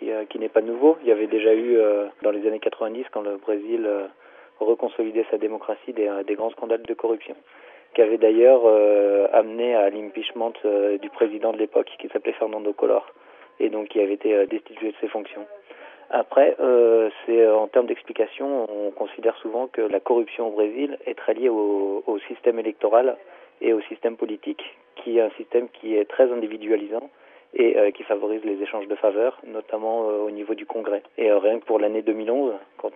qui n'est pas nouveau. Il y avait déjà eu dans les années 90, quand le Brésil reconsolidait sa démocratie, des grands scandales de corruption, qui avaient d'ailleurs amené à l'impeachment du président de l'époque, qui s'appelait Fernando Collor, et donc qui avait été destitué de ses fonctions. Après, en termes d'explication, on considère souvent que la corruption au Brésil est très liée au système électoral et au système politique, qui est un système qui est très individualisant et qui favorise les échanges de faveurs, notamment au niveau du Congrès. Et rien que pour l'année 2011, quand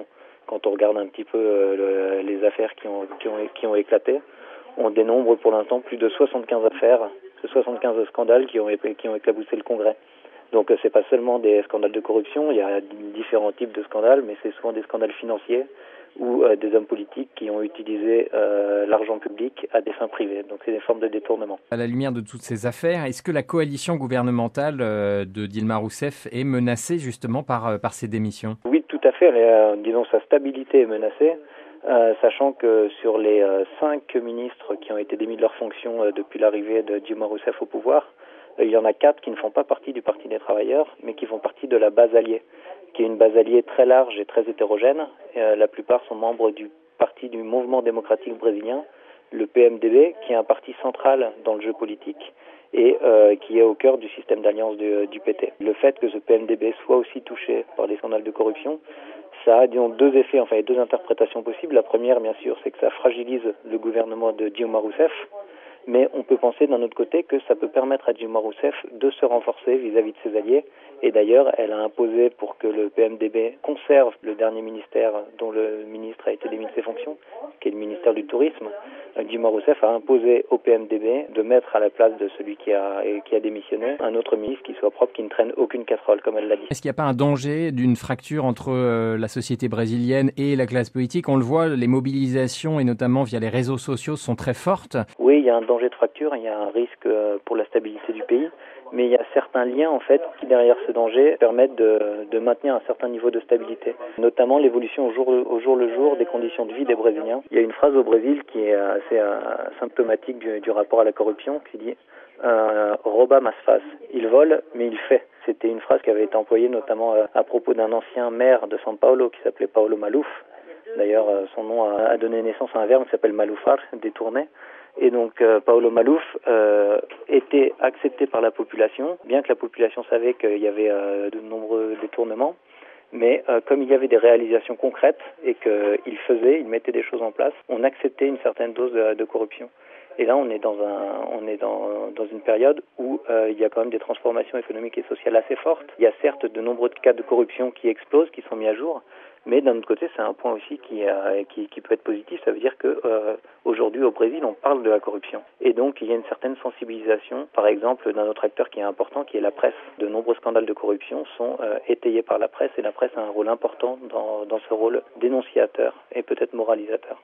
on regarde un petit peu les affaires qui ont éclaté, on dénombre pour l'instant plus de 75 affaires, 75 scandales qui ont éclaboussé le Congrès. Donc c'est pas seulement des scandales de corruption, il y a différents types de scandales, mais c'est souvent des scandales financiers ou des hommes politiques qui ont utilisé l'argent public à des fins privées. Donc c'est des formes de détournement. À la lumière de toutes ces affaires, est-ce que la coalition gouvernementale de Dilma Rousseff est menacée justement par ces démissions ? Oui, tout à fait. Disons sa stabilité est menacée, sachant que sur les 5 ministres qui ont été démis de leurs fonctions depuis l'arrivée de Dilma Rousseff au pouvoir, il y en a 4 qui ne font pas partie du Parti des travailleurs, mais qui font partie de la base alliée, qui est une base alliée très large et très hétérogène. La plupart sont membres du parti du Mouvement démocratique brésilien, le PMDB, qui est un parti central dans le jeu politique et qui est au cœur du système d'alliance du PT. Le fait que ce PMDB soit aussi touché par des scandales de corruption, ça a deux effets, enfin deux interprétations possibles. La première, bien sûr, c'est que ça fragilise le gouvernement de Dilma Rousseff, mais on peut penser d'un autre côté que ça peut permettre à Dilma Rousseff de se renforcer vis-à-vis de ses alliés. Et d'ailleurs, elle a imposé, pour que le PMDB conserve le dernier ministère dont le ministre a été démis de ses fonctions, qui est le ministère du Tourisme, Dilma Rousseff a imposé au PMDB de mettre à la place de celui qui a démissionné un autre ministre qui soit propre, qui ne traîne aucune casserole, comme elle l'a dit. Est-ce qu'il n'y a pas un danger d'une fracture entre la société brésilienne et la classe politique ? On le voit, les mobilisations, et notamment via les réseaux sociaux, sont très fortes. Oui, il y a un danger de fracture, il y a un risque pour la stabilité du pays, mais il y a certains liens en fait qui derrière ce danger permettent de maintenir un certain niveau de stabilité, notamment l'évolution au jour le jour des conditions de vie des Brésiliens. Il y a une phrase au Brésil qui est assez symptomatique du rapport à la corruption qui dit Rouba mas faz. Il vole, mais il fait. C'était une phrase qui avait été employée notamment à propos d'un ancien maire de São Paulo qui s'appelait Paulo Maluf. D'ailleurs, son nom a donné naissance à un verbe qui s'appelle malufar, détourner. Et donc, Paulo Maluf était accepté par la population, bien que la population savait qu'il y avait de nombreux détournements. Mais comme il y avait des réalisations concrètes et il mettait des choses en place, on acceptait une certaine dose de corruption. Et là, on est dans une période où il y a quand même des transformations économiques et sociales assez fortes. Il y a certes de nombreux cas de corruption qui explosent, qui sont mis à jour, mais d'un autre côté, c'est un point aussi qui peut être positif. Ça veut dire que aujourd'hui au Brésil, on parle de la corruption. Et donc, il y a une certaine sensibilisation, par exemple, d'un autre acteur qui est important, qui est la presse. De nombreux scandales de corruption sont étayés par la presse, et la presse a un rôle important dans ce rôle dénonciateur et peut-être moralisateur.